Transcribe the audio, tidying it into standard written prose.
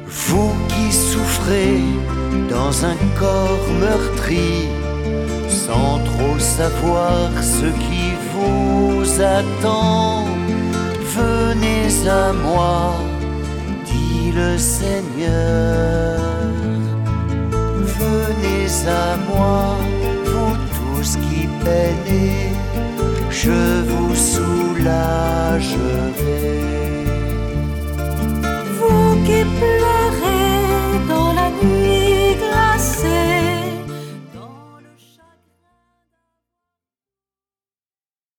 Vous qui souffrez dans un corps meurtri, sans trop savoir ce qui vous attend, venez à moi, dit le Seigneur. Venez à moi, vous tous qui peinez, je vous soulagerai.